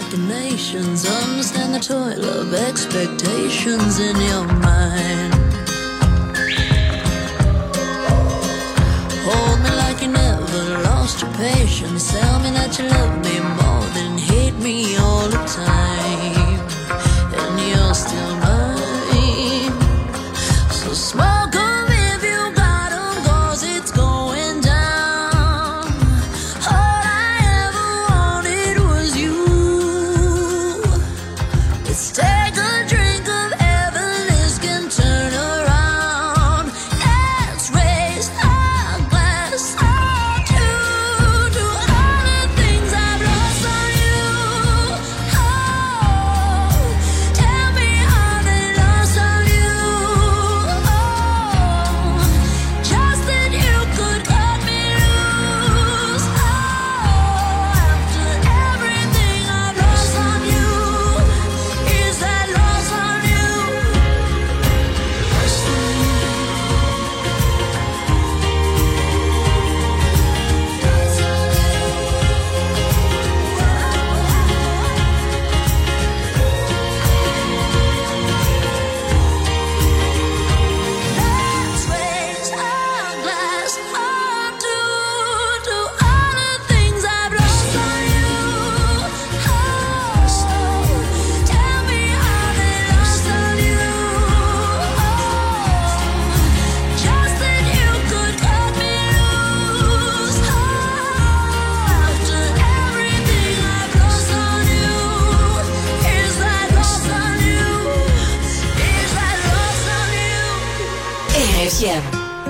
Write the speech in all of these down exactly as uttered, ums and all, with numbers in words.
machinations. Understand the toil of expectations in your mind. Hold me like you never lost your patience. Tell me that you love me more than hate me all the time. And you're still mine. So smoke 'em if you got 'em, 'cause it's going down. All I ever wanted was you. Let's take a drink of heaven, this can turn around. Let's raise our glass or two to all the things I've lost on you. Oh, tell me how they lost on you. Oh, just that you could cut me loose. Oh, after everything I've lost on you, is that lost on you? Let's raise our glass or two to all the things I've lost on you. Oh, tell me how they lost on you. Oh, just that you could cut me loose. Oh, after everything I've lost on you, is that lost on you? Is that lost on you? R F M.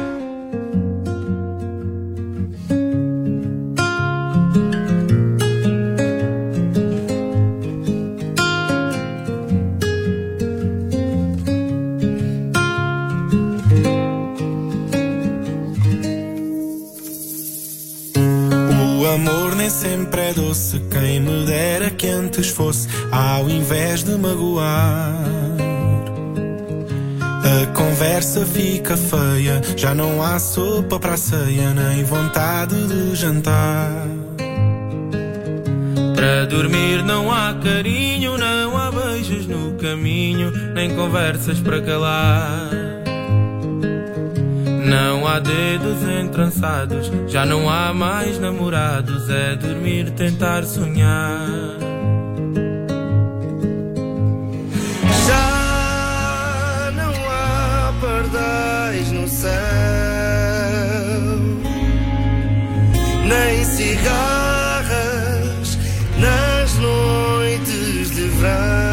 O amor nem sempre é doce, quem me dera que antes fosse, ao invés de magoar. A conversa fica feia, já não há sopa para a ceia, nem vontade de jantar. Para dormir não há carinho, não há beijos no caminho, nem conversas para calar. Não há dedos entrançados, já não há mais namorados, é dormir, tentar sonhar. Já não há pardais no céu, nem cigarras nas noites de verão.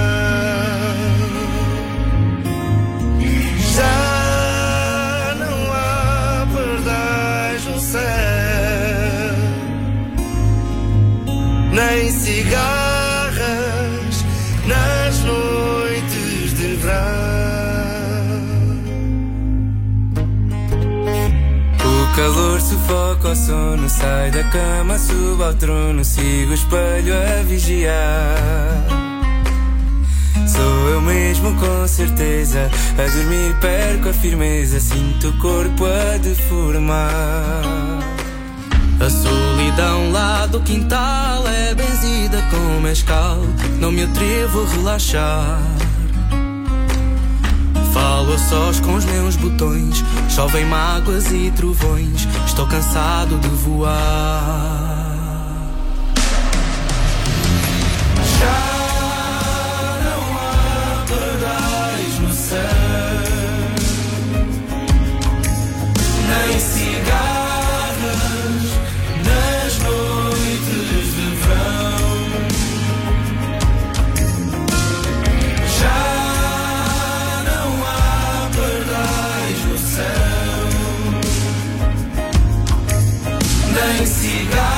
Já nem cigarras nas noites de verão. O calor sufoca o sono, sai da cama, subo ao trono, sigo o espelho a vigiar. Sou eu mesmo com certeza, a dormir perco a firmeza, sinto o corpo a deformar. A solidão lá do quintal é benzida com mescal, não me atrevo a relaxar. Falo a sós com os meus botões, chovem mágoas e trovões, estou cansado de voar. Já não há pardais no céu, nem cigarros nas noites de verão. Já não há pardais no céu, nem cigarros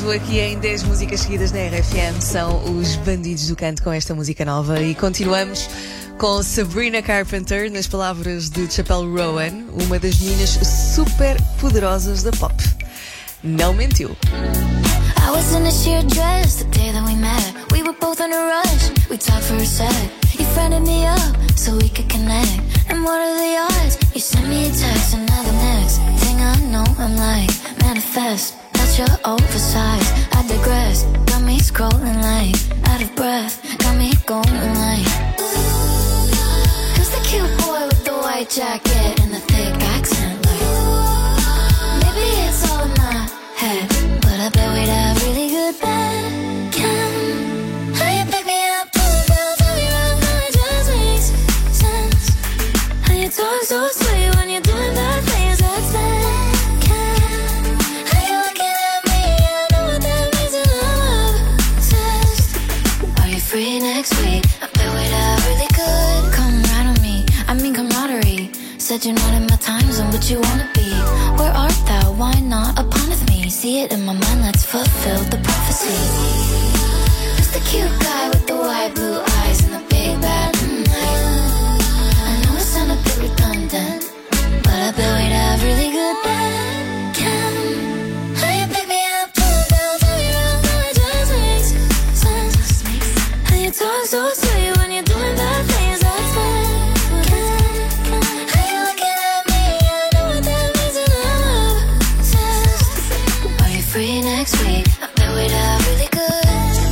Isto aqui em dez músicas seguidas na R F M são os Bandidos do Canto com esta música nova. E continuamos com Sabrina Carpenter, nas palavras de Chappell Rowan, uma das meninas super poderosas da pop. Não mentiu. I was in a sheer dress the day that we met. We were both in a rush, we talked for a sec. You friended me up so we could connect. And what are the odds? You sent me a text and now the next thing I know I'm like, manifest. Not your oversized, I digress. Got me scrolling like, out of breath. Got me going like, who's the cute boy with the white jacket and the thick accent? Like, maybe it's all in my head, but I bet we'd have really good bacon. How you pick me up, pull the girl, tell me around, how it just makes sense. How you talk so sweet when you're doing that things that's bacon. How you looking at me, I know what that means and I'm obsessed. Are you free next week? I bet we'd have really good. Come right on me, I mean camaraderie. Said you're not in my time zone, but you wanna be. Where art thou? Why not upon with me? See it in my mind, let's fulfill the prophecy. Who's the cute guy with the white blue eyes and the big bad mm, I know it sounds a bit redundant, but I bet we'd have really good bacon. How you pick me up, pull the girl, tell me around, how it just makes sense. How you talk so sweet when you're doing bad things that's bacon. How you looking at me, I know what that means and I'm obsessed. Are you free next week? I bet we'd have really good.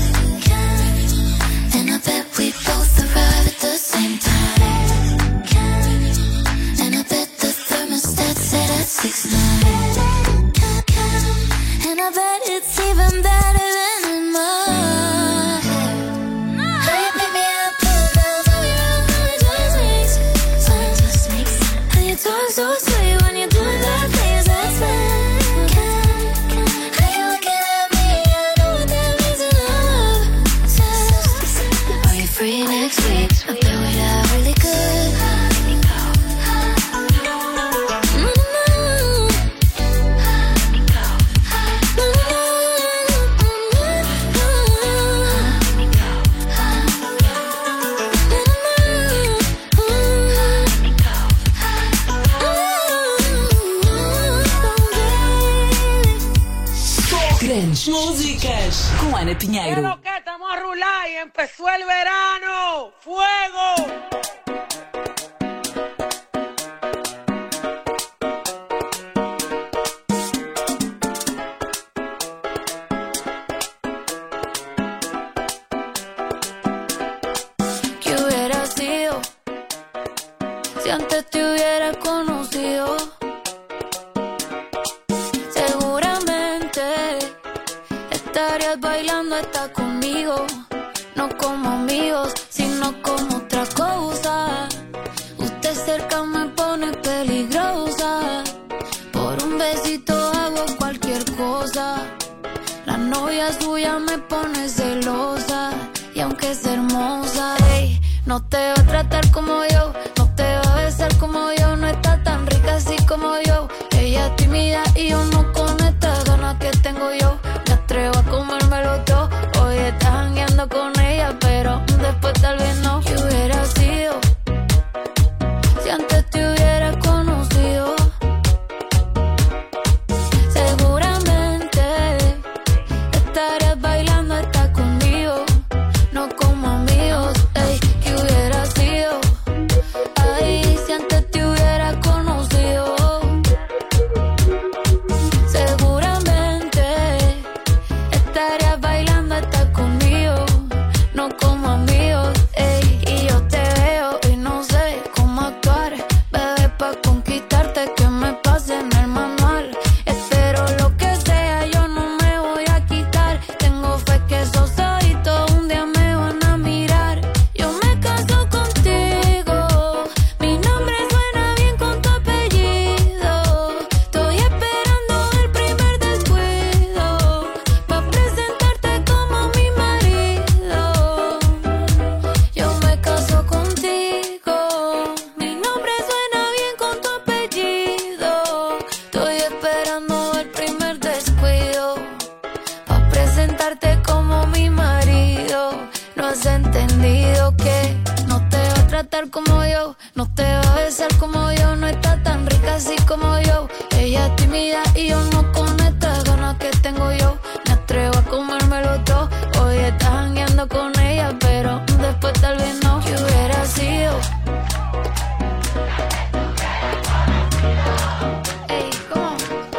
And I bet we both arrive at the same time. And I bet the thermostat set at six nine. And I bet it's even better than in my head. How you pick me up, pull the girl, tell me around, how it just makes sense. How you talk so sweet when you're doing that things that's bacon. How you looking at me, I know what that means and I'm obsessed. Are you free next week? I bet we'd have really good. Grandes músicas com Ana Pinheiro. Pero que estamos a rular y empezó el verano. ¡Fuego! ¿Qué hubiera sido si antes te hubiera conocido? Seguramente estarías bailando hasta conmigo, no como amigos, sino como otra cosa. Usted cerca me pone peligrosa, por un besito hago cualquier cosa. La novia suya me pone celosa, y aunque es hermosa, ey, no te va a tratar como yo, no te va a besar como yo, no está tan rica así como yo. Ella es tímida y yo no con estas ganas que tengo yo. Me atrevo a comérmelo todo. Hoy estás jangueando con ella, pero después tal vez no. ¿Qué hubiera sido si antes te hubiera conocido? Seguramente estarías bailando hasta conmigo, no como amigos. Ey, ¿qué hubiera entendido que no te va a tratar como yo, no te va a besar como yo, no está tan rica así como yo. Ella es tímida y yo no, con estas ganas que tengo yo me atrevo a comérmelo todo. Hoy estás jangueando con ella, pero después tal vez no. ¿Qué hubiera sido? Ey, ¿cómo?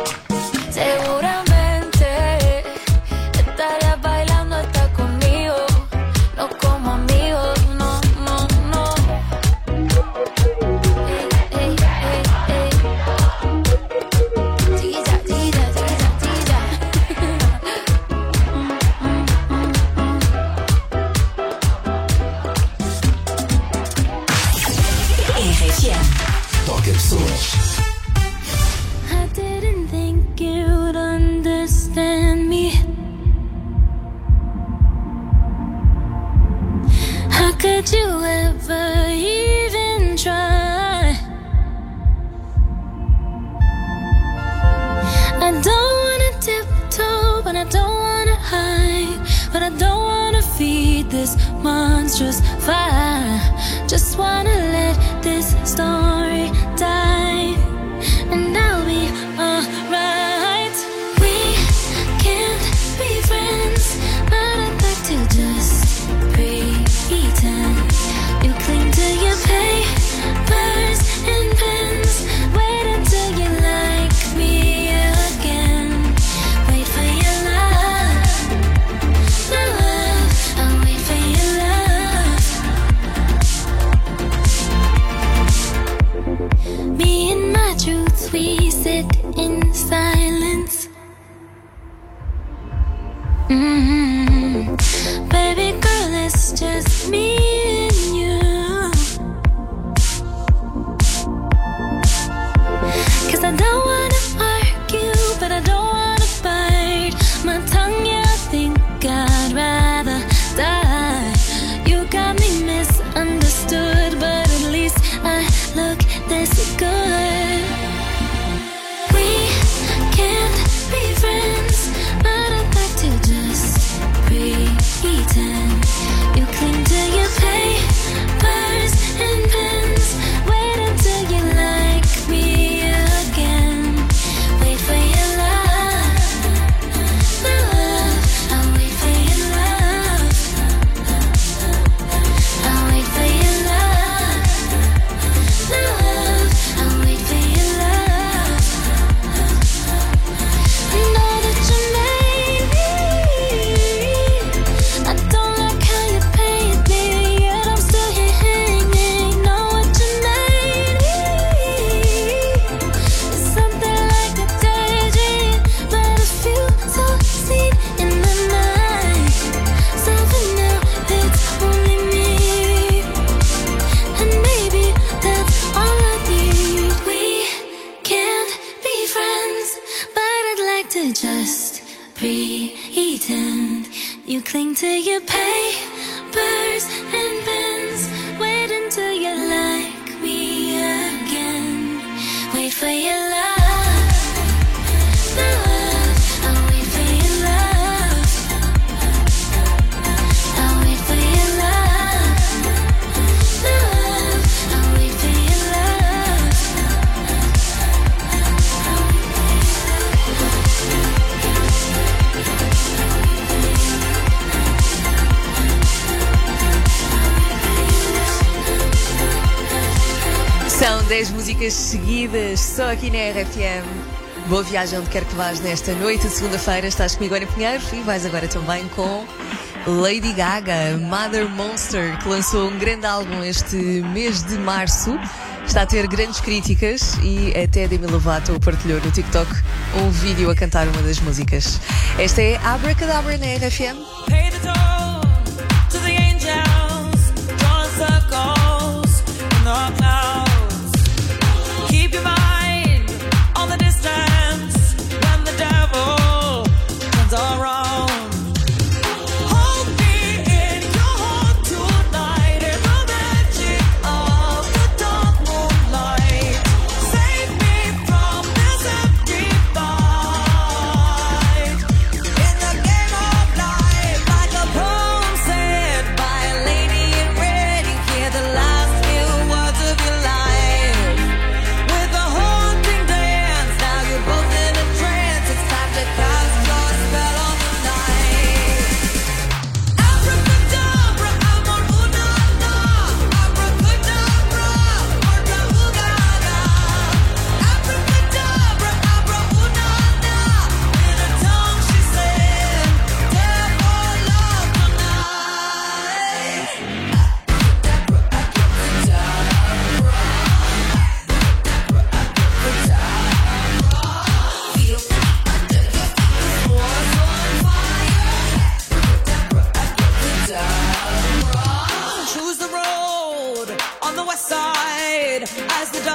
Seguramente estarías bailando hasta conmigo, no como amigos, no, no, no. Ey, ey, ey, ey. Tilla, tilla, tilla, tilla. R F M. Toca pessoas. I didn't think you'd understand me. How could you ever even try? I don't wanna tiptoe, but I don't wanna hide, but I don't wanna feed this monstrous fire. Just wanna let this story die, and I'll be alright. We can't be friends, but I'd like to just pretend. You cling to your papers and pens. Wait until you like me again. Wait for your love, love. I'll wait for your love. Me and my truth, we sit in silence. Mm-hmm. Baby girl, it's just me and you. 'Cause I don't wanna argue, but I don't wanna bite my tongue, yeah, I think I'd rather die. You got me misunderstood, but at least I look this good. We can't be friends, but I'd like to just pretend. You cling to your papers and pens. Wait until you like me again. Wait for your love, love. I'll wait for your love. I'll wait for your love, love. I'll wait for your love. I know that you made me. I don't like how you paint me, yet I'm still here hanging. Know what you made me. It's something like a daydream, but I feel so seen in the night. So for now, it's only me, and maybe that's all I need. We can't be friends, but I'd like to just pretend. You cling to your papers and pens. Wait until you like me again. Wait for your love, love. I'll wait for your love. I'll wait for your love, love. I'll wait for your love. São dez músicas seguidas, só aqui na R F M. Boa viagem onde quer que vás nesta noite de segunda-feira. Estás comigo, Ana Pinheiro, e vais agora também com Lady Gaga, Mother Monster, que lançou um grande álbum este mês de março. Está a ter grandes críticas e até Demi Lovato partilhou no TikTok um vídeo a cantar uma das músicas. Esta é Abracadabra na R F M. Pay the toll to the angels, drawing circles in the clouds. Keep your mind on the distance when the devil comes around. Hold me in your heart tonight in the magic of the dark moonlight. Save me from this empty fight in the game of life, like a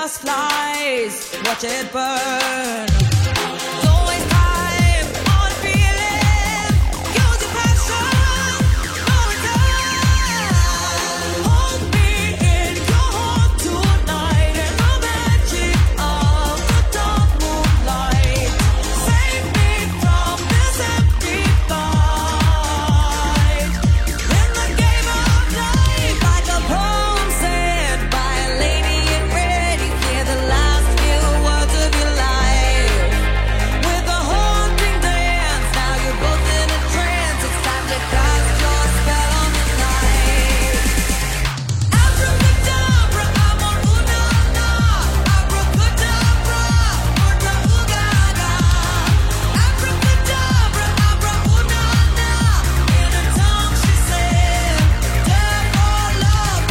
just flies, watch it burn. Don't waste time on feeling, use your passion, no return. Hold me in your heart tonight, in the magic of the dark moonlight. Save me from this empty fight. In the game of life, like a poem said by a lady in red, you hear the last few words of your life. With a haunting dance, now you're both in a trance. It's time to cast your spell on the night. Abracadabra, amor, una, na. Abracadabra, orta, ugaga. Abracadabra, abra, una, na. In her tongue she said, death or love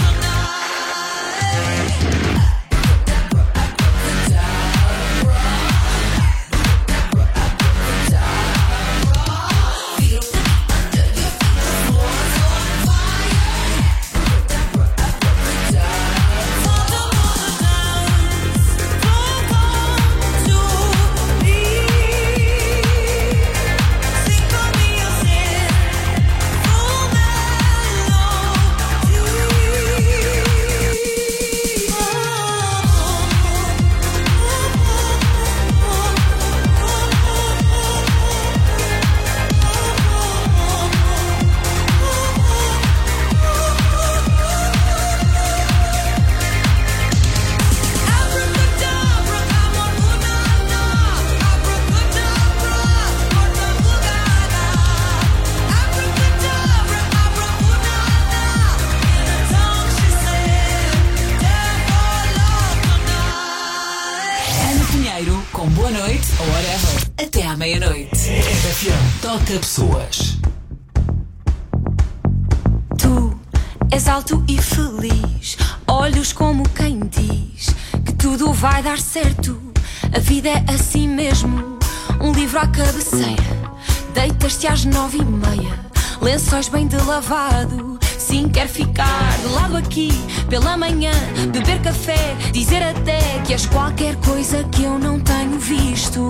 Ana Pinheiro, com boa noite ou whatever. Até à meia-noite. R F M toca pessoas. Tu és alto e feliz, olhos como quem diz que tudo vai dar certo. A vida é assim mesmo, um livro à cabeceira. Deitas-te às nove e meia, lençóis bem de lavado. Sim, quer ficar de lado aqui pela manhã, beber café, dizer até que és qualquer coisa que eu não tenho visto.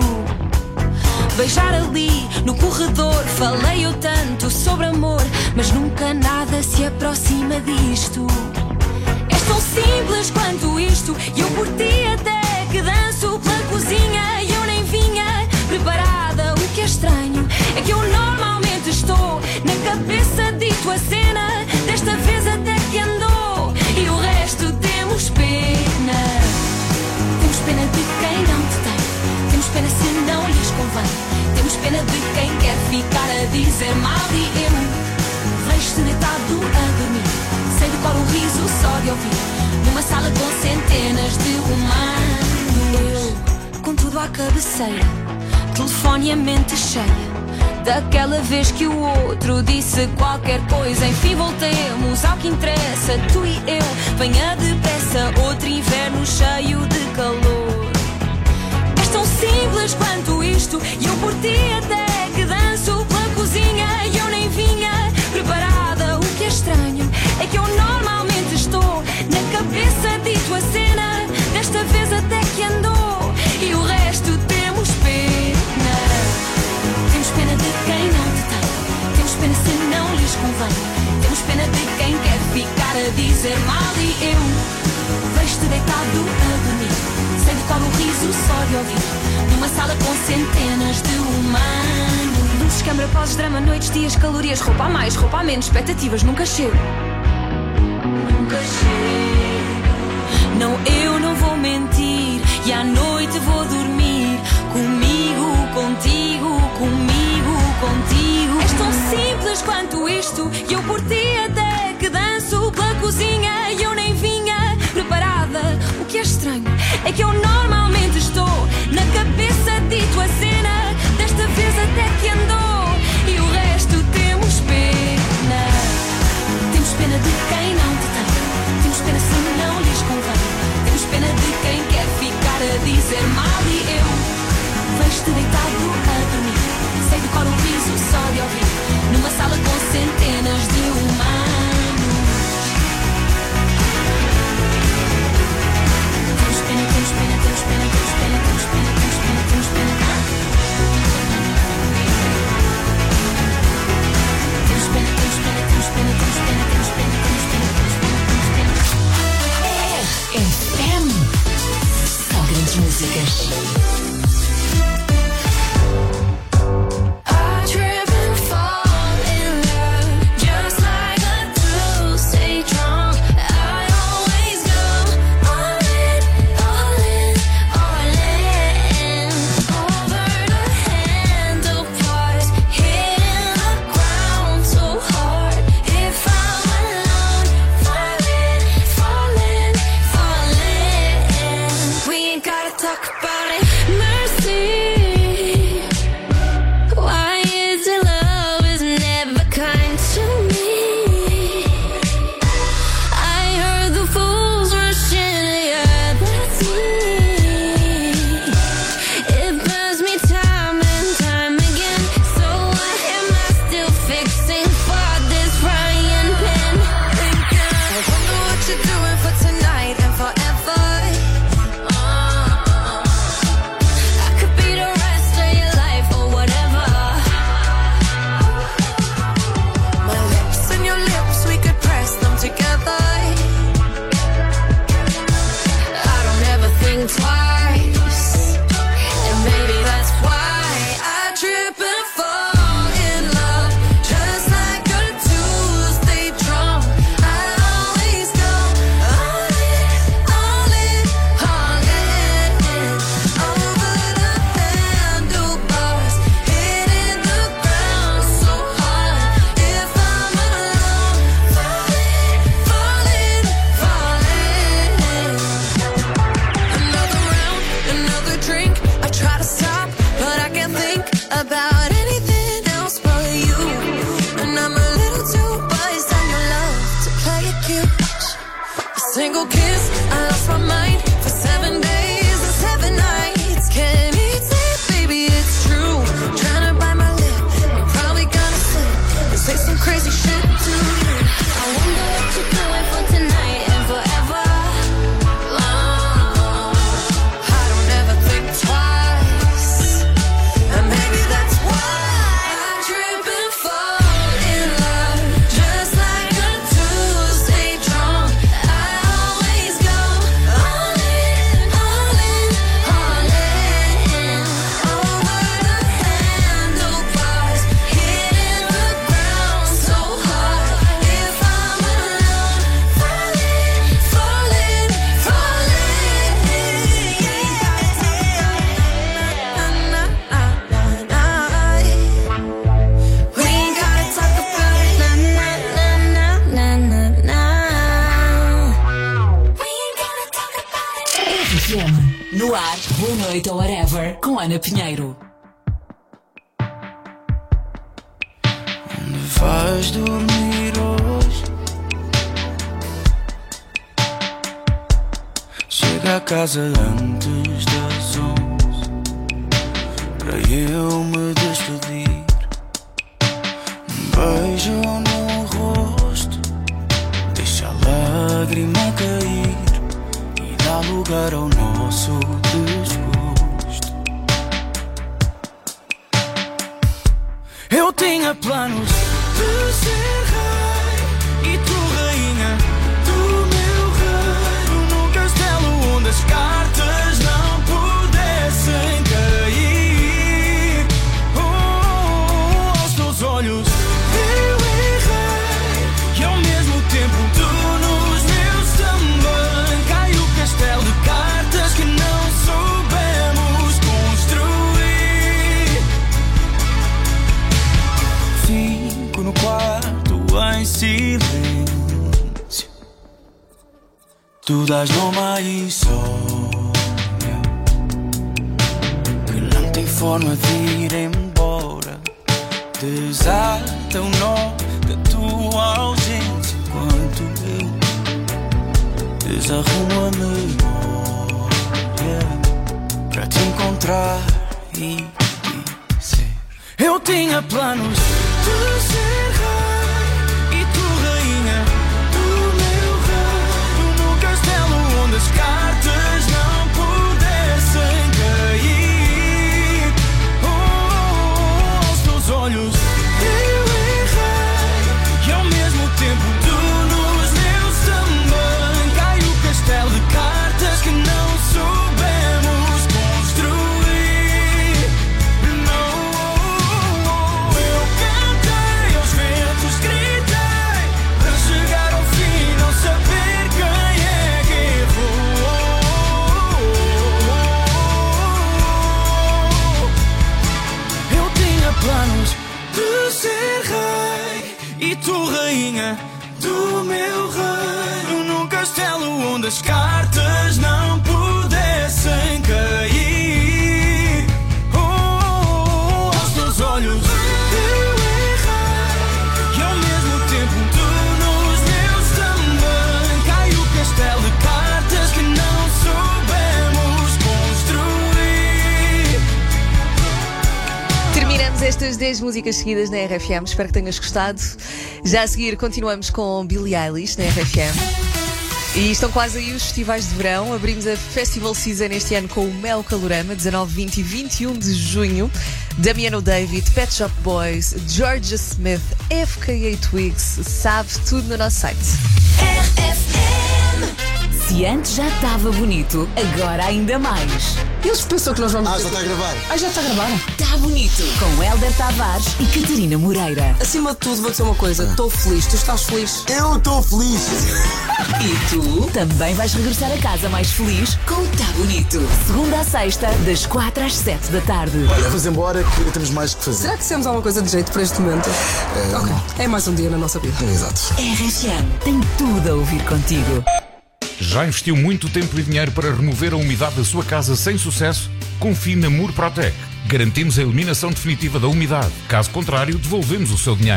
Beijar ali no corredor, falei eu tanto sobre amor, mas nunca nada se aproxima disto. És tão simples quanto isto, e eu por ti até que danço pela cozinha. E eu nem vinha preparada, o que é estranho é que eu normalmente estou na cabeça dito a cena. Desta vez até que andou, e o resto temos pena. Temos pena de quem não te tem, temos pena se não lhes convém. Temos pena de quem quer ficar a dizer mal. E eu vejo-te deitado a dormir, sei de cor o riso só de ouvir, numa sala com centenas de humanos. Eu, com tudo à cabeceira, telefone e a mente cheia daquela vez que o outro disse qualquer coisa. Enfim voltemos ao que interessa, tu e eu. Venha depressa, outro inverno cheio de calor. És tão simples quanto isto, e eu por ti até que danço pela cozinha. E eu nem vinha preparada, o que é estranho é que eu normalmente estou na cabeça dito a cena. Desta vez até que andou, e o resto temos pena. Temos pena de quem não te tem, temos pena se não lhes convém. Temos pena de quem quer ficar a dizer mal. E eu vejo-te deitado a dormir, sei de cor o riso só de ouvir, numa sala com centenas de humanos. Luzes, câmara, pausas, drama, noites, dias, calorias, roupa a mais, roupa a menos, expectativas, nunca chego. Nunca chego. Não, eu não vou mentir, e à noite vou dormir comigo, contigo, comigo, contigo. És tão simples quanto isto, e eu por ti até que danço pela cozinha. E eu nem vinha preparada, o que é estranho é que eu normalmente estou na cabeça dito a cena. Desta vez até que andou, e o resto temos pena. Temos pena de quem não te tem, temos pena se não lhes convém. Temos pena de quem quer ficar a dizer mal. E eu vejo-te deitado a dormir, sei de cor o riso só de ouvir, numa sala com centenas de humanos. Temos pena que single kiss, I lost my mind for seven days and seven nights. Can't eat it, baby, it's true. Trying to bite my lip, you're probably gonna slip and say some crazy shit to you. I wonder what you're doing for tonight and forever. Oh, I don't ever think twice, and maybe that's why I trip and fall in love, just like a Tuesday drunk. I always go all in, all in, all in, over the handlebars, hitting the ground so hard. If I'm alone, falling, falling, falling, we ain't gotta talk about it, na na na na na na. We ain't gotta talk about it. R F M. No ar, boa noite ou whatever, com Ana Pinheiro. Onde vais dormir hoje? Chega a casa antes das onze, para eu me despedir. Um beijo no rosto, deixa a lágrima cair e dá lugar ao nosso desgosto. Eu tinha planos de ser rei e tu rainha do meu reino, num castelo onde as cartas não pudessem cair. Oh, aos teus olhos eu errei e ao mesmo tempo tu nos meus também. Cai o castelo de cartas que não soubemos construir. Fico no quarto em silêncio, tu dás nome à insônia que não tem forma de ir embora. Desata o nó da tua ausência enquanto eu desarrumo a memória para te encontrar e dizer: eu tinha planos de ser rei e tu rainha do meu reino, num castelo onde as cartas não pudessem cair. Oh, aos teus olhos eu errei e ao mesmo tempo tu nos meus também. Cai o castelo de cartas que não soubemos construir. Não, eu cantei aos ventos, gritei para chegar ao fim, não saber quem é que errou. Eu tinha planos de ser rei e tu rainha do meu reino, num castelo onde as cartas não pudessem cair. Oh, aos teus olhos eu errei e ao mesmo tempo tu nos meus também. Cai o castelo de cartas que não soubemos construir. Terminamos estas dez músicas seguidas na R F M. Espero que tenhas gostado. Já a seguir continuamos com Billie Eilish na R F M. E estão quase aí os festivais de verão. Abrimos a Festival Season este ano com o Mel Calorama, dezanove, vinte e vinte e um de junho. Damiano David, Pet Shop Boys, Georgia Smith, F K A Twigs. Sabe tudo no nosso site. R F M. Se antes já estava bonito, agora ainda mais. Eles pensam que nós vamos... Ah, já está a gravar. Ah, já está a gravar? Está bonito. Com Hélder Tavares e Catarina Moreira. Acima de tudo, vou dizer uma coisa. Estou feliz. Tu estás feliz? Eu estou feliz. E tu também vais regressar a casa mais feliz com o Tá Bonito. Segunda a sexta, das quatro às sete da tarde. Olha, vamos embora que temos mais que fazer. Será que dissemos alguma coisa de jeito para este momento? É, Ok. É mais um dia na nossa vida. Exato. R F M tem tudo a ouvir contigo. Já investiu muito tempo e dinheiro para remover a umidade da sua casa sem sucesso? Confie na Murprotec. Garantimos a eliminação definitiva da umidade. Caso contrário, devolvemos o seu dinheiro.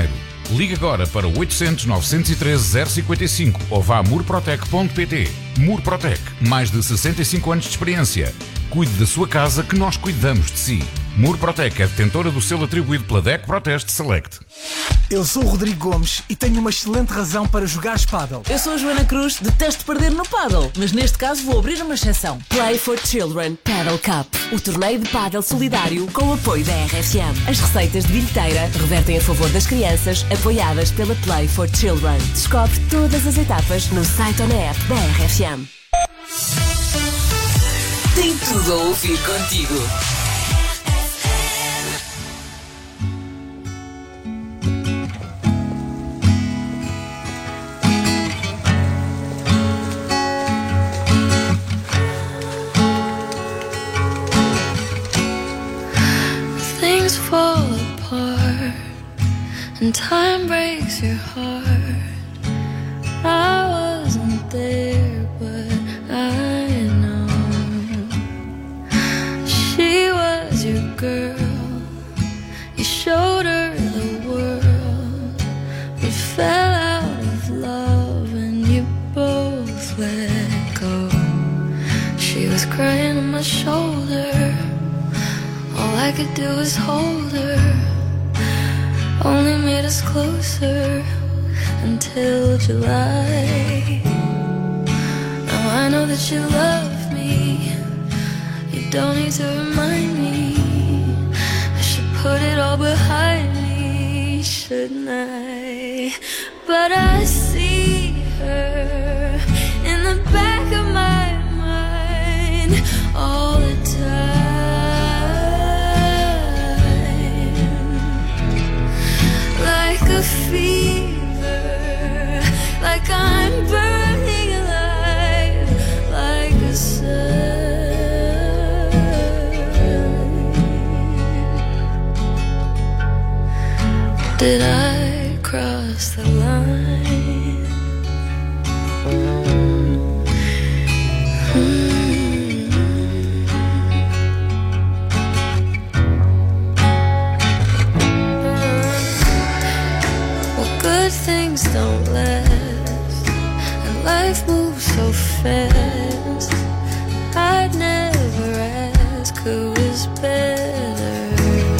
Ligue agora para o oitocentos, novecentos e treze, zero cinquenta e cinco ou vá a murprotec ponto pt. Murprotec, mais de sessenta e cinco anos de experiência. Cuide da sua casa que nós cuidamos de si. Murprotec é detentora do selo atribuído pela D E C Proteste Select. Eu sou o Rodrigo Gomes e tenho uma excelente razão para jogar Paddle. Eu sou a Joana Cruz, detesto perder no paddle, mas neste caso vou abrir uma exceção. Play for Children Paddle Cup, o torneio de paddle solidário com o apoio da R F M. As receitas de bilheteira revertem a favor das crianças, apoiadas pela Play for Children. Descobre todas as etapas no site ou na app da R F M. Tem tudo a ouvir contigo. Fall apart and time breaks your heart. I wasn't there, but I know she was your girl. You showed her the world. We fell out of love and you both let go. She was crying on my shoulder. All I could do was hold her. Only made us closer until July. Now I know that you love me. You don't need to remind me. I should put it all behind me, shouldn't I? But I see her in the back of my mind all the time. Like a fever, like I'm burning alive, like a sun. Did I cross the line? Mm-hmm. Well, good things don't last, and life moves so fast. I'd never ask who is better,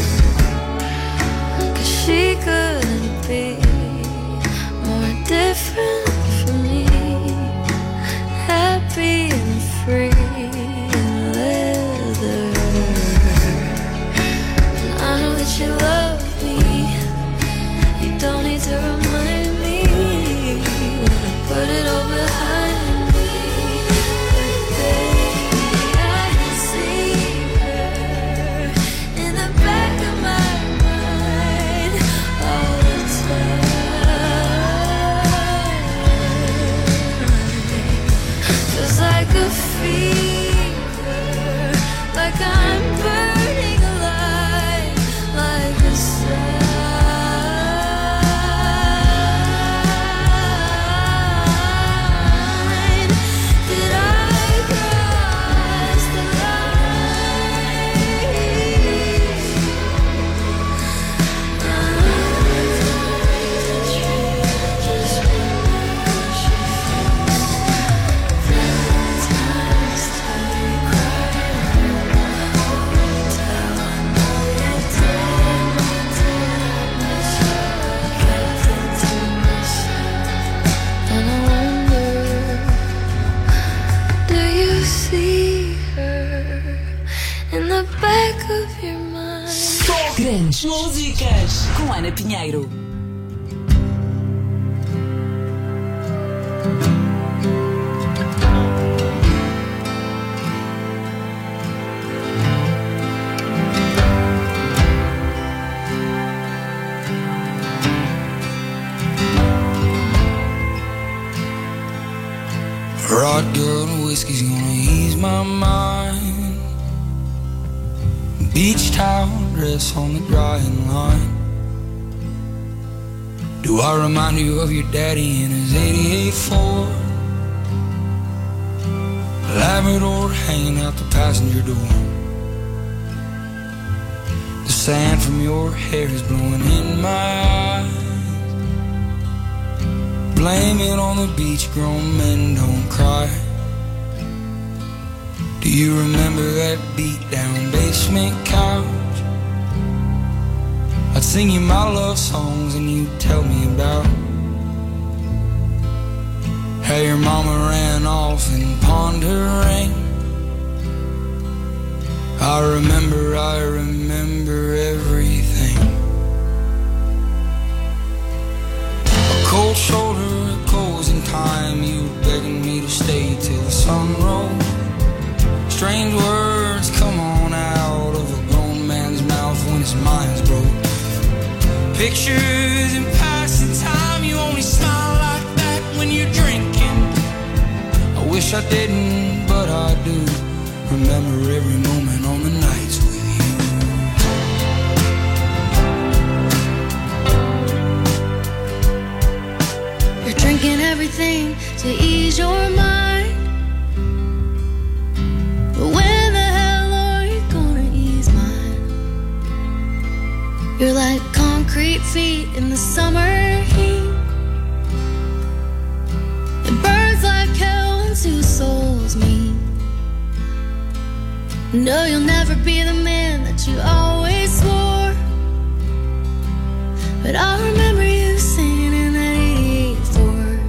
'cause she couldn't be more different from me. Happy and free and leather. And I know that you love me. You don't need to remind me when I put it all behind me. But baby, I can see her in the back of my mind all the time. Just like a fever, like I'm burning alive, like a sun. Did I cross the line? Just watch you Valentine's Day cry in the hotel. I know you did, you did, but you kept it to myself. And I wonder, do you see her in the back of your mind? Grandes músicas com Ana Pinheiro. Shotgun whiskey's gonna ease my mind. Beach towel dress on the drying line. Do I remind you of your daddy in his eighty-eight Ford? Labrador hanging out the passenger door. The sand from your hair is blowing in my eyes. blame it on the beach, grown men don't cry. Do you remember that beat down basement couch? I'd sing you my love songs and you'd tell me about how your mama ran off and pawned her ring. I remember, I remember everything. A cold shoulder, a closing time. You were begging me to stay till the sun rose. Strange words come on out of a grown man's mouth when his mind's broke. Pictures in passing time. You only smile like that when you're drinking. I wish I didn't, but I do. Remember every moment on the nights with you. You're drinking everything to ease your mind. But when the hell are you gonna ease mine? You're like concrete feet in the summer heat. It burns like hell when two souls meet. No, you'll never be the man that you always swore. But I remember you singing in that eighty-eight Ford.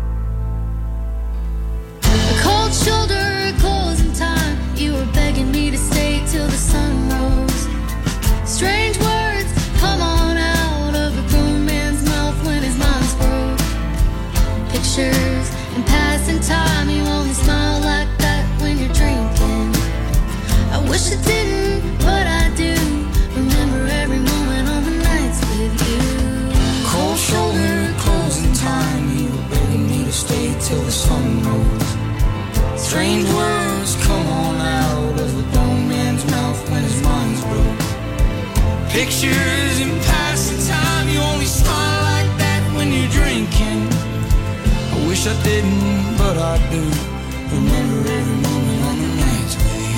A cold shoulder, a closing time. You were begging me to stay till the sun rose. Strange words come on out of a grown man's mouth when his mind's broke. Pictures in passing time. You only smile like that when you're drinking. I wish I didn't, but I do. Remember every moment on the nights with you. cold shoulder, closing time. You were begging me to stay till the sun rose. Strange words come on out of a grown man's mouth when his mind's broke. Pictures in passing time. You only smile like that when you're drinking. I wish I didn't, but I do. Remember every moment on the nights with you.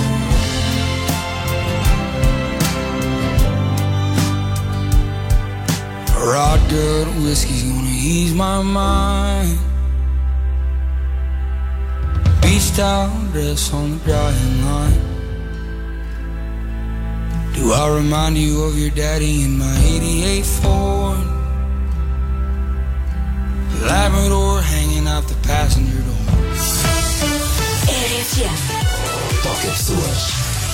Rod good whiskey's gonna ease my mind. Beach towel dress on the drying line. Do I remind you of your daddy in my eighty-eight Ford? Labrador hanging out the passenger door. R F M. Toca pessoas.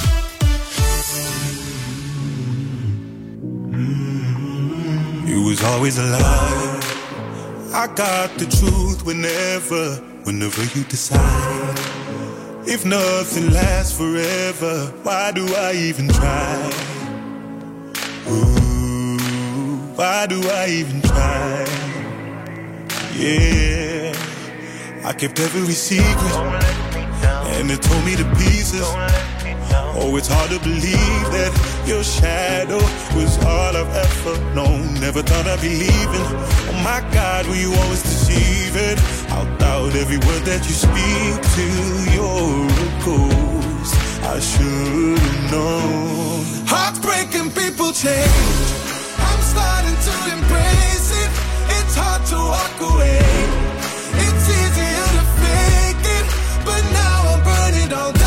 You was always alive. I got the truth whenever, whenever you decide. If nothing lasts forever, why do I even try? Ooh, why do I even try? Yeah, I kept every secret, and it tore me to pieces. Oh, it's hard to believe that your shadow was all I've ever known. Never thought I'd be leaving. Oh my God, were you always deceiving? I'll doubt every word that you speak till you're a ghost. I should've known. Heartbreaking people change. I'm starting to embrace it. It's hard to walk away. It's easier to fake it, but now I'm burning all down.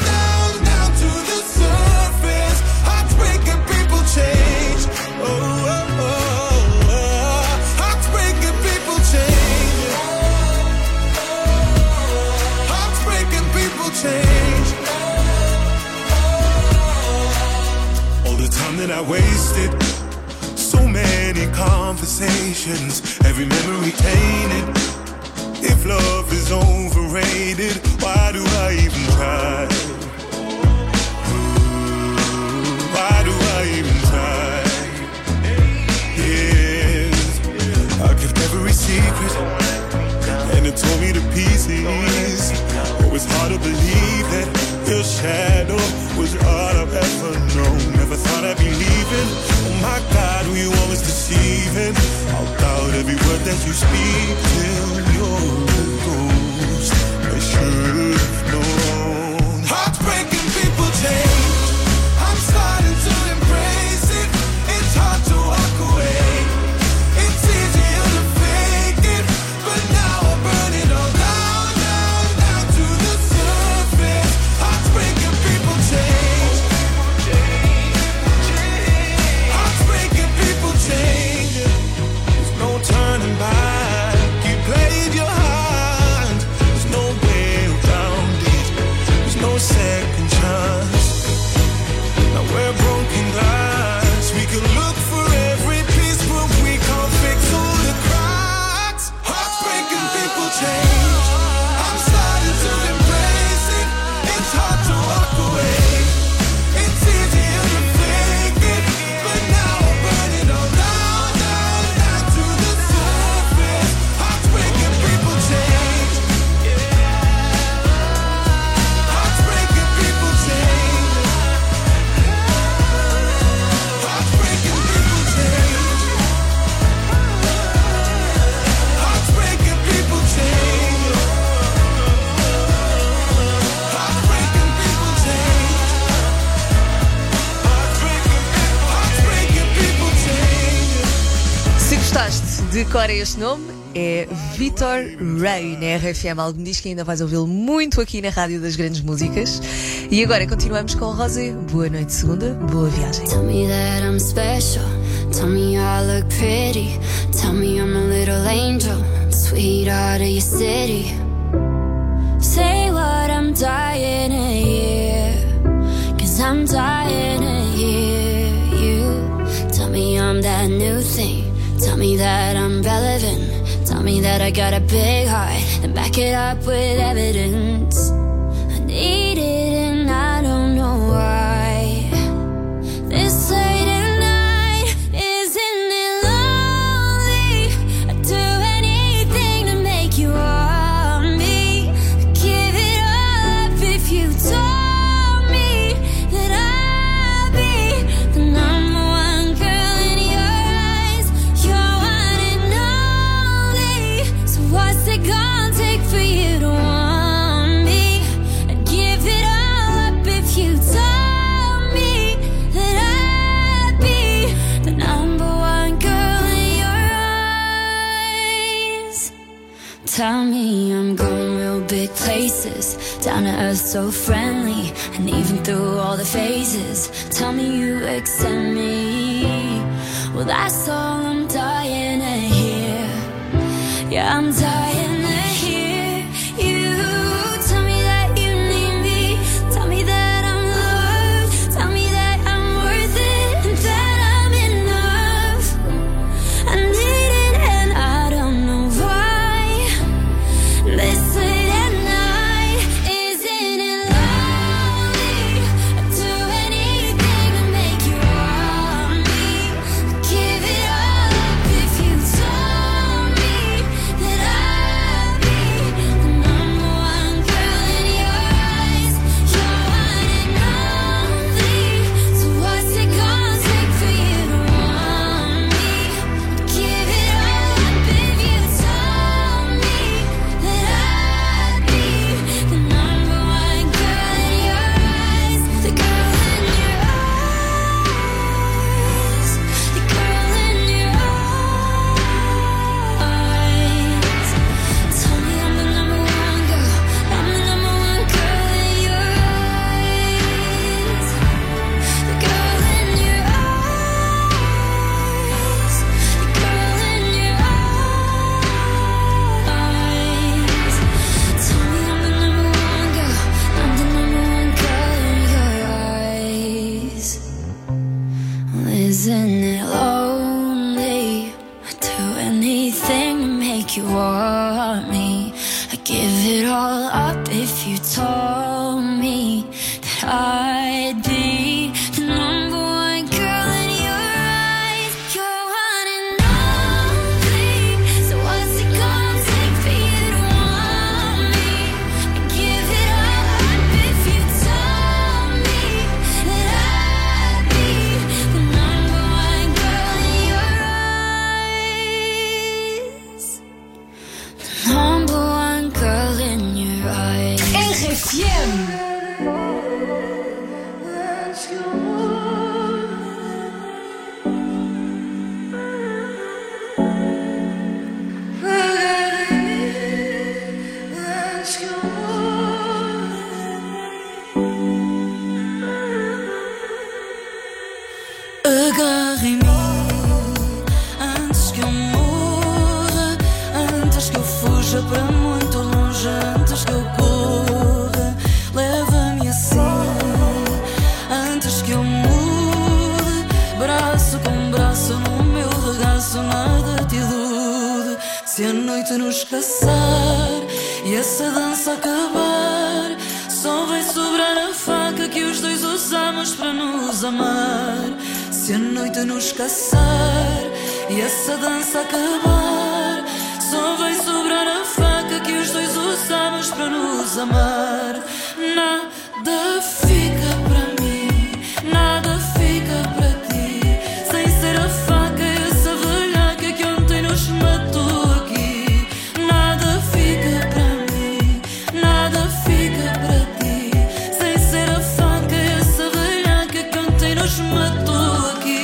Change. Oh, oh, oh, oh. Hearts breaking, people change. Hearts breaking, people change. All the time that I wasted, so many conversations, every memory tainted. If love is overrated, why do I even try? Why do I even try? Yes, I kept every secret, and it tore me to pieces. Oh, it's hard to believe that your shadow was all I've ever known. Never thought I'd be leaving. Oh my God, were you always deceiving? I'll doubt every word that you speak till you're a ghost. I should've known. Hearts breaking, people change. I'm starting to embrace it. It's hard to walk away. It's easier to fake it, change. I'm starting to embrace it. It's hard to walk away. It's easier to fake it, but now I'm burning all down, down, down to the surface. Hearts breaking, people change. Hearts breaking, people change. Hearts breaking, people change. Hearts breaking, people change. Hearts breaking, people change. Hearts breaking, people change. Se gostaste de cor este nome, é Vitor Ray na R F M. Algo me diz que ainda vais ouvi-lo muito aqui na Rádio das Grandes Músicas. E agora continuamos com o Rosé. Boa noite, segunda. Boa viagem. Tell me that I'm special. Tell me I look pretty. Tell me I'm a little angel, sweetheart of your city. Say what I'm dying to hear, 'cause I'm dying to hear you. Tell me I'm that new thing. Tell me that I'm relevant. Tell me that I got a big heart, and back it up with evidence. I need it and I don't know why. This late at night, isn't it lonely? I'd do anything to make you want me. I'd give it up if you told me that I'd be the number one girl in your eyes. You're one and only. So what's it gonna take for you to want me? I'd give it all up if you told me that I'd be the number one girl in your eyes. Tell me I'm going real big places, down to earth so friendly, and even through all the phases. Tell me you accept me. Well, that's all I'm dying to hear. Yeah, I'm dying to hear you. Tell me that you need me. Tell me that I'm loved. Tell me that I'm worth it and that I'm enough. I need it and I don't know why. This late at night, isn't it lonely? I'd do anything to make you want me. I'd give it all up if you told me that I'd be the number one girl in your eyes. You're one and only. So what's it gonna take for you to want me? I'd give it all up if you told me that I'd be the number one girl in your eyes. The girl in your eyes. The girl in your eyes. Tell me I'm the number one girl. I'm the number one girl in your eyes. The girl in your eyes. The girl in your eyes. Tell me I'm the number one girl. I'm the number one girl in your eyes. Well, isn't it lonely? I'd do anything to make you want me. I'd give it all up if you told me that I'd be the number one girl in your eyes. You're one and only. So what's it gonna take for you to want me? I'd give it all up if you told me that I'd be the number one girl in your eyes. The number one girl in your eyes. R F M. Agarre em mim antes que eu morra, antes que eu fuja para muito longe, antes que eu corra. Leva escassar e essa dança acabar. Só vai sobrar a faca que os dois usamos para nos amar. Se a noite nos caçar e essa dança acabar, só vai sobrar a faca que os dois usamos para nos amar. Nada fica para mim, nada fica para ti, sem ser a faca e essa velhaca que ontem nos matou aqui. Nada fica para mim, nada fica para ti, sem ser a faca e essa velhaca que ontem nos matou aqui.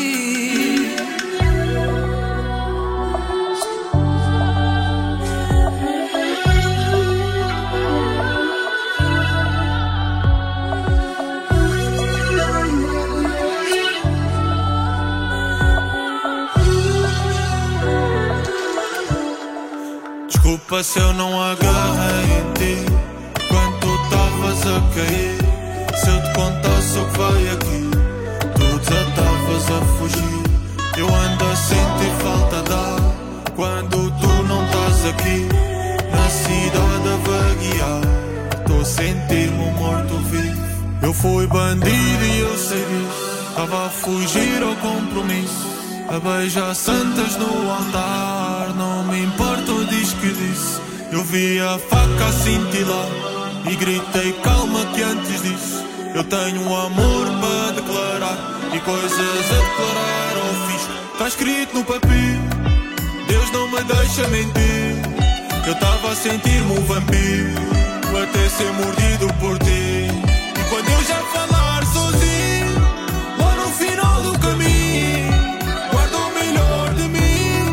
Desculpa se eu não agarrei em ti quando tu estavas a cair. Se eu te contasse o que vai aqui, tu desatavas a fugir. Eu ando a sentir falta de ar quando tu não estás aqui. Na cidade a vaguear, tô a sentir-me morto-vivo. Eu fui bandido e eu sei disso, tava a fugir ao compromisso, a beijar santas no altar. Não me importa o diz que disse. Eu vi a faca a cintilar e gritei calma que antes disso eu tenho um amor para declarar e coisas a declarar ao fisco. Tá escrito no papel, Deus não me deixa mentir. Eu tava a sentir-me um vampiro até ser mordido por ti. E quando eu já falar sozinho, lá no final do caminho, guarda o melhor de mim.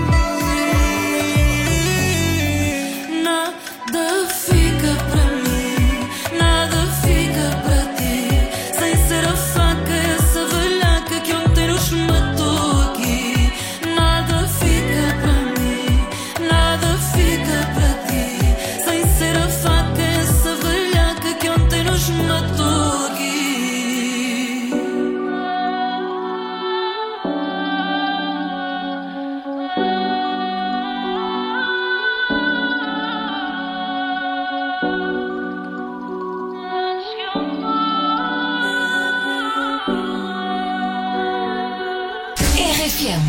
Nada fica para mim, nada fica para ti, sem ser a faca essa velhaca que ontem nos matou aqui. Nada fica para mim, nada fica para ti, sem ser a faca essa velhaca que ontem nos matou aqui. R F M.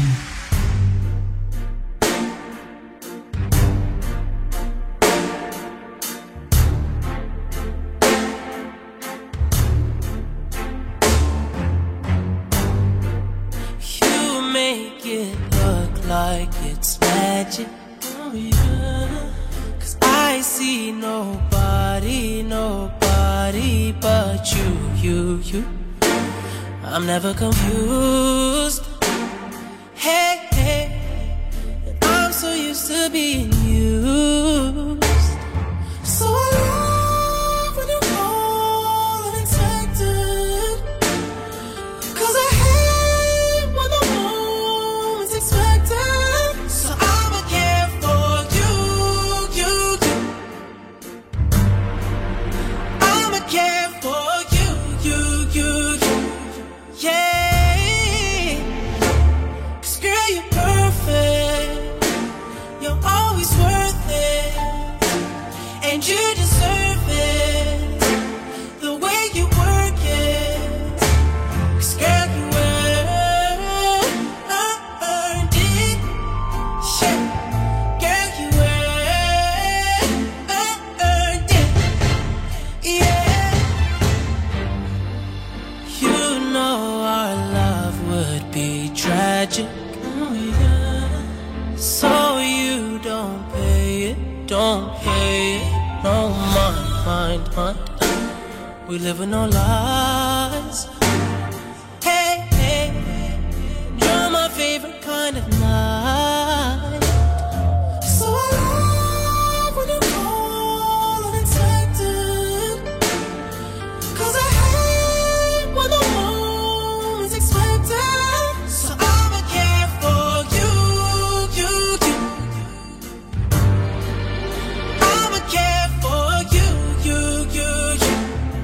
You make it look like it's magic, oh yeah. 'Cause I see nobody, nobody but you, you, you. I'm never confused. Hey, hey, and I'm so used to being used. So I love when you call unexpected, 'cause I hate when the moment's expected. So I'ma care for you, you, you. I'ma care for you, you, you, you. Yeah, 'cause girl, you're perfect. You're always worth it, and you deserve it. The way you work it, 'cause girl, you earned it. Yeah, girl, you earned it. Yeah, you know our love would be tragic. Oh yeah. So you don't pay it, don't pay it. No mind, mind, mind. We live with no lies. Hey, hey, you're my favorite kind of night. So I love when you call unexpected, 'cause I hate when the moment's expected. So I'ma care for you, you, you. I'ma care for you, you, you, you.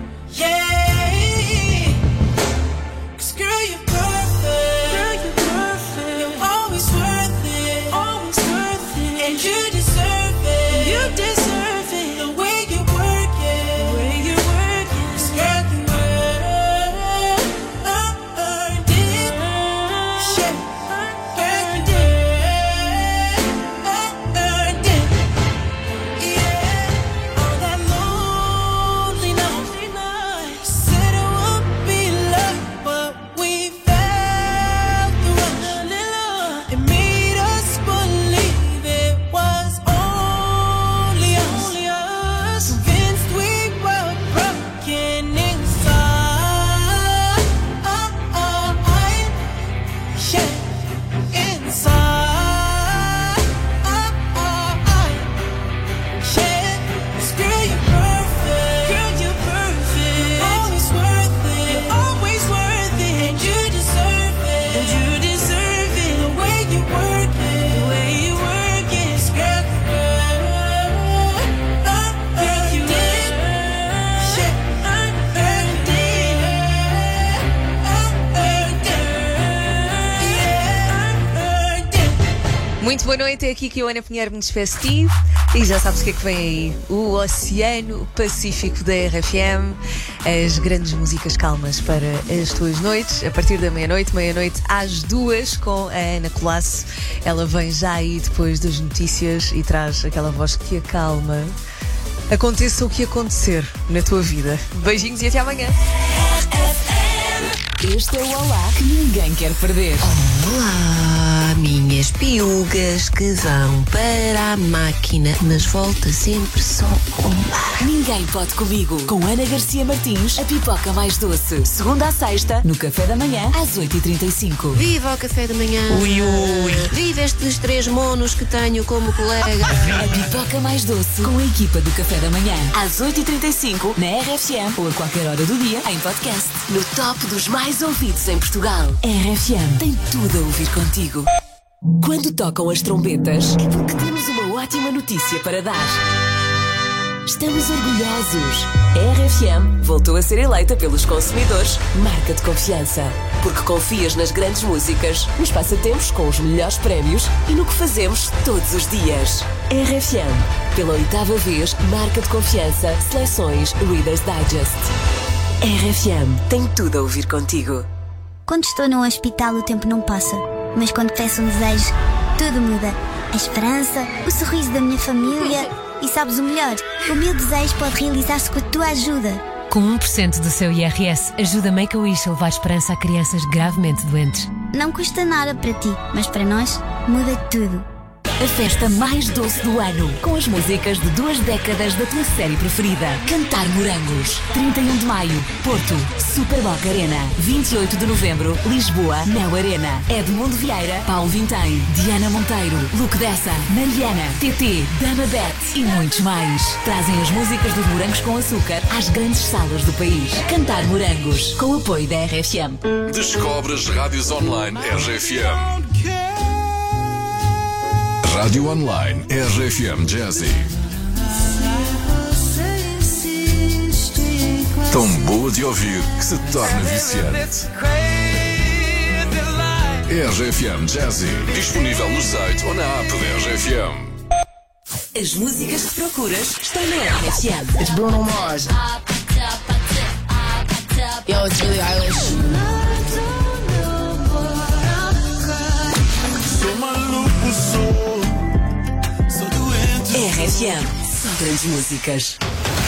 Yeah, 'cause girl, you're perfect. Girl, you're perfect. You're always worth Muito boa noite, é aqui que a Ana Pinheiro me despeço e já sabes o que é que vem aí. O Oceano Pacífico da R F M, as grandes músicas calmas para as tuas noites, a partir da meia-noite, meia-noite às duas, com a Ana Colasso. Ela vem já aí depois das notícias e traz aquela voz que acalma. Aconteça o que acontecer na tua vida. Beijinhos e até amanhã. Este é o Olá que ninguém quer perder. Olá, minhas piugas que vão para a máquina, mas volta sempre só uma. Ninguém pode comigo. Com Ana Garcia Martins, a pipoca mais doce. Segunda à sexta, no café da manhã, às oito e trinta e cinco. Viva o café da manhã. Ui, ui. Viva estes três monos que tenho como colega. A pipoca mais doce, com a equipa do café da manhã, às oito e trinta e cinco, na R F M ou a qualquer hora do dia, em podcast. No top dos mais ouvidos em Portugal. R F M tem tudo a ouvir contigo. Quando tocam as trombetas, é porque temos uma ótima notícia para dar. Estamos orgulhosos. A R F M voltou a ser eleita pelos consumidores marca de confiança. Porque confias nas grandes músicas, nos passatempos com os melhores prémios e no que fazemos todos os dias. R F M, pela oitava vez, marca de confiança, seleções Reader's Digest. R F M tem tudo a ouvir contigo. Quando estou num hospital o tempo não passa, mas quando peço um desejo, tudo muda. A esperança, o sorriso da minha família e sabes o melhor, o meu desejo pode realizar-se com a tua ajuda. Com um por cento do seu I R S, ajuda Make-A-Wish a levar esperança a crianças gravemente doentes. Não custa nada para ti, mas para nós muda tudo. A festa mais doce do ano, com as músicas de duas décadas da tua série preferida. Cantar Morangos. trinta e um de maio, Porto, Superboc Arena. vinte e oito de novembro, Lisboa, Neo Arena. Edmundo Vieira, Paulo Vintém, Diana Monteiro, Luke Dessa, Mariana, T T, Dama Beth e muitos mais. Trazem as músicas dos Morangos com Açúcar às grandes salas do país. Cantar Morangos, com o apoio da R F M. Descobre as rádios online R F M. Rádio Online R F M Jazzy. Tão boa de ouvir que se torna viciante. R F M Jazzy. Disponível no site ou na app da R F M. As músicas que procuras estão na R F M. It's Bruno Mars. Yo, Billie Eilish. Sou maluco, sou. R F M, só grandes músicas.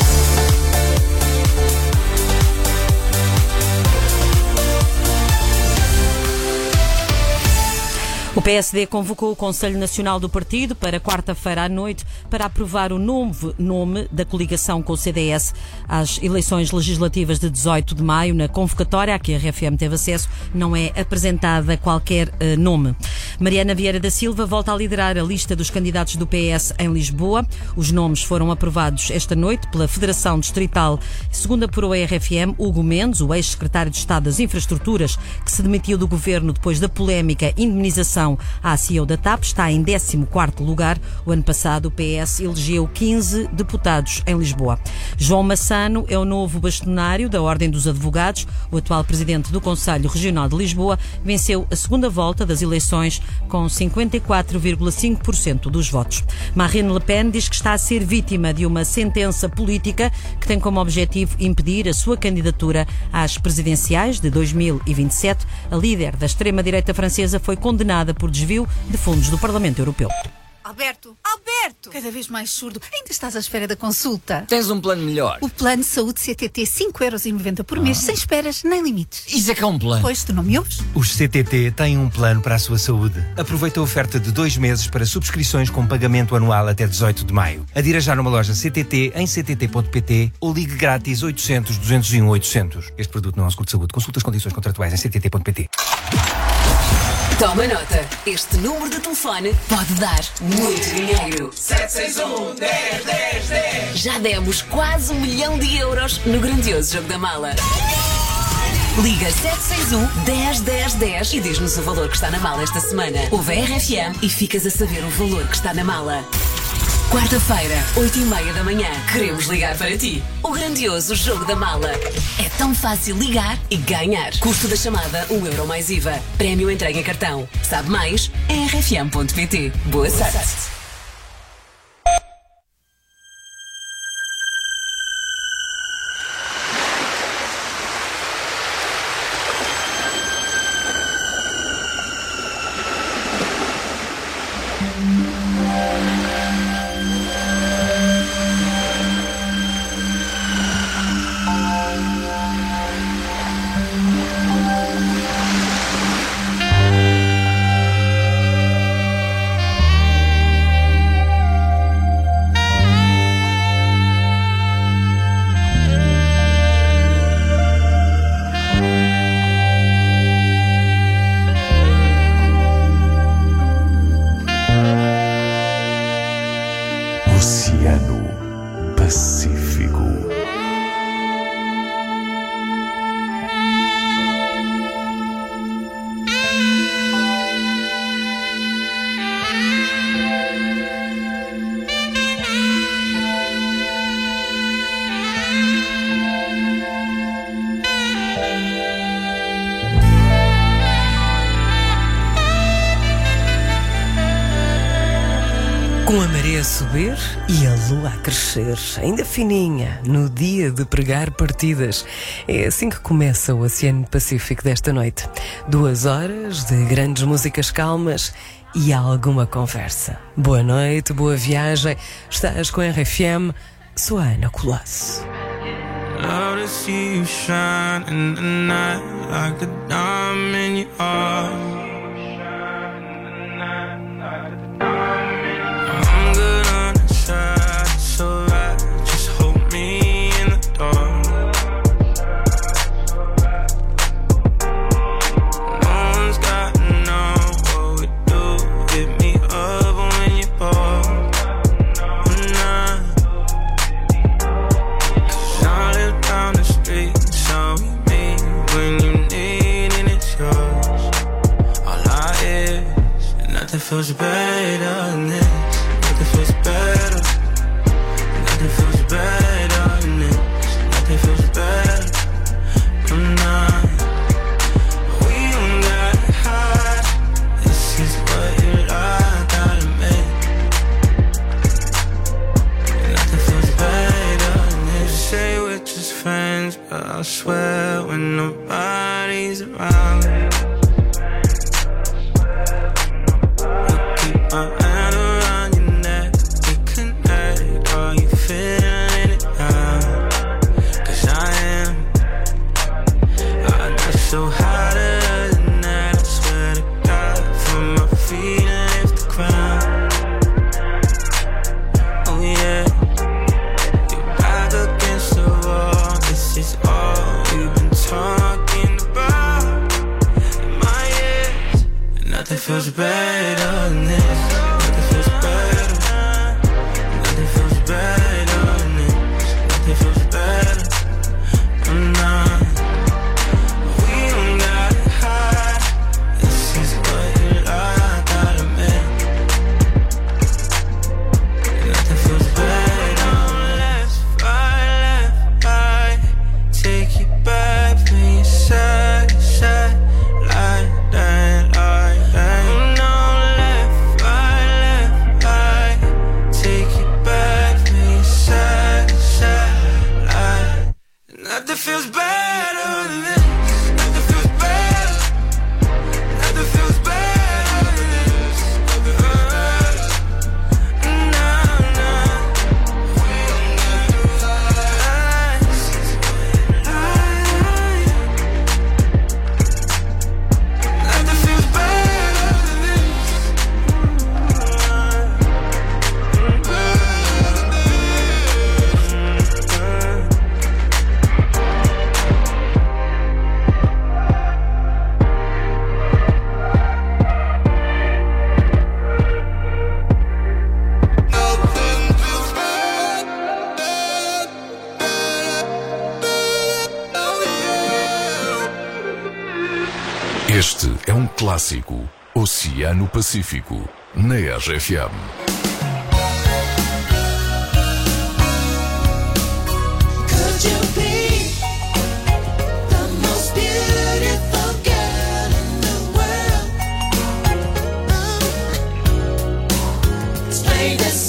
O P S D convocou o Conselho Nacional do Partido para quarta-feira à noite para aprovar o novo nome da coligação com o C D S às eleições legislativas de dezoito de maio. Na convocatória a que a R F M teve acesso não é apresentada qualquer uh, nome. Mariana Vieira da Silva volta a liderar a lista dos candidatos do P S em Lisboa. Os nomes foram aprovados esta noite pela Federação Distrital. Segundo apurou a R F M, Hugo Mendes, o ex-secretário de Estado das Infraestruturas, que se demitiu do governo depois da polémica indemnização à C E O da TAP, está em décimo quarto lugar. O ano passado o P S elegeu quinze deputados em Lisboa. João Massano é o novo bastonário da Ordem dos Advogados. O atual presidente do Conselho Regional de Lisboa venceu a segunda volta das eleições com cinquenta e quatro vírgula cinco por cento dos votos. Marine Le Pen diz que está a ser vítima de uma sentença política que tem como objetivo impedir a sua candidatura às presidenciais de dois mil e vinte e sete. A líder da extrema-direita francesa foi condenada por desvio de fundos do Parlamento Europeu. Alberto, Alberto! Cada vez mais surdo. Ainda estás à espera da consulta? Tens um plano melhor. O plano de saúde C T T, cinco euros e noventa por mês, ah. sem esperas nem limites. Isso é que é um plano. Pois, tu não me ouves? Os C T T têm um plano para a sua saúde. Aproveita a oferta de dois meses para subscrições com pagamento anual até dezoito de maio. Adira já numa loja C T T em c t t ponto p t ou ligue grátis oitocentos, duzentos e um, oitocentos. Este produto não é um seguro de saúde. Consulta as condições contratuais em c t t ponto p t. Toma nota, este número de telefone pode dar muito dinheiro. sete seis um, dez, dez, dez. Já demos quase um milhão de euros no grandioso jogo da mala. Liga sete seis um, dez, dez, dez e diz-nos o valor que está na mala esta semana. Ouve a R F M e ficas a saber o valor que está na mala. Quarta-feira, oito e meia da manhã, queremos ligar para ti. O grandioso Jogo da Mala. É tão fácil ligar e ganhar. Custo da chamada, um euro mais I V A. Prémio entregue em cartão. Sabe mais? É r f m ponto p t. Boa sorte. Oceano Pacífico. Com a maré a subir e a lua a crescer, ainda fininha, no dia de pregar partidas. É assim que começa o Oceano Pacífico desta noite. Duas horas de grandes músicas calmas e alguma conversa. Boa noite, boa viagem. Estás com a R F M, sou a Ana Colasso. Love to see you shine in the night like a diamond in your heart. I'm good on the side, it's alright. Just hold me in the dark. No one's got to know what we do. Hit me up when you're bored. Nah. Cause I live down the street, so we meet when you need and it's yours. All I is, and nothing feels better than this. Nothing feels better. Nothing feels better than this. Nothing feels better. I'm not. We don't gotta hide. This is what you like, gotta make. Nothing feels better than this. You say we're just friends, but I swear when nobody's around, you keep my hand around your neck. We connect. Are you feeling it now? Cause I am. I got so hotter than that. I swear to God, from my feet and lift the ground. Oh yeah. You're back against the wall. This is all we've been talking about in my ears. And nothing feels better than this. Nothing feels better. Nothing feels better than this. Nothing feels better. I'm not. We don't gotta hide. This is what you like, gotta make. Nothing feels better. Left, right, left, right. Take you back from your side, side. Like that, like that. Oh no, left, right, left, right. Take you back from your side, side. Like nothing feels better than this. Nothing feels better. Nothing feels better than this. Nothing feels better. Nah, nah. We don't gotta hide. This is what you like. Nothing feels better than this. Este é um clássico, Oceano Pacífico, na R F M. ainda